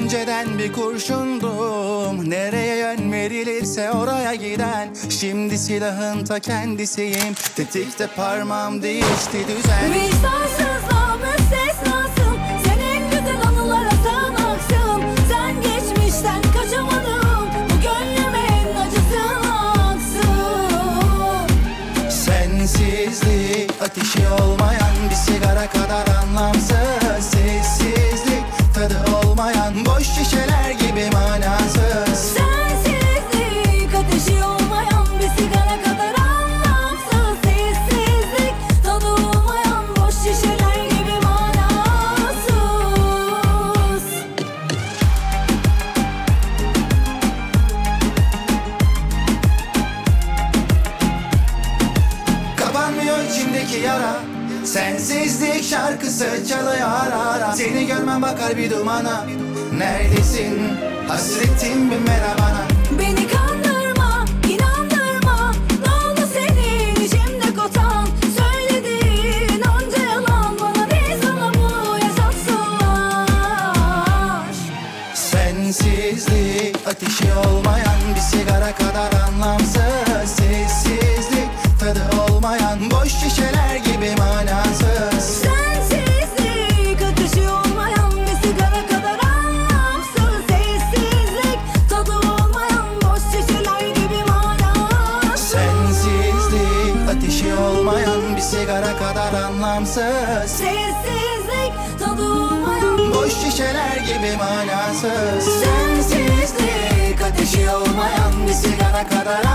önceden bir kurşundum, nereye yön verilirse oraya giden. Şimdi silahın ta kendisiyim, tetikte parmağım değişti düzen. Vicdansız müstesnasın, sen en güzel anılara sığınaksın. Sen geçmişten kaçamadın, bu gönlümün acısını aksın. Sensizlik ateşi olmayan bir sigara kadar anlamsız. Sessizlik tadı olmayan boş şişeler gibi manasız. Sensizlik ateşi olmayan bir sigara kadar anlamsız. Sessizlik tadı olmayan boş şişeler gibi manasız. Kapanmıyor içimdeki yara, sensizlik şarkısı çalıyor ara ara. Seni görmem bakar bir dumana, neredesin hasretim bin merhabana. Beni kandırma, inandırma, ne oldu senin içimde kotan? Söylediğin onca yalan, bana değil sana bunu yaşatsınlar. Sensizlik ateşi olmayan bir sigara kadar anlamsız. Sessizlik tadı olmayan boş şişeler gibi manasız. Sensizlik ateşi olmayan bir sigara kadar anlamsız. Sessizlik tadı olmayan boş şişeler gibi manasız. Sensizlik ateşi olmayan bir sigara kadar anlamsız. Sessizlik tadı olmayan Boş şişeler gibi manasız. Sensizlik ateşi olmayan bir sigara kadar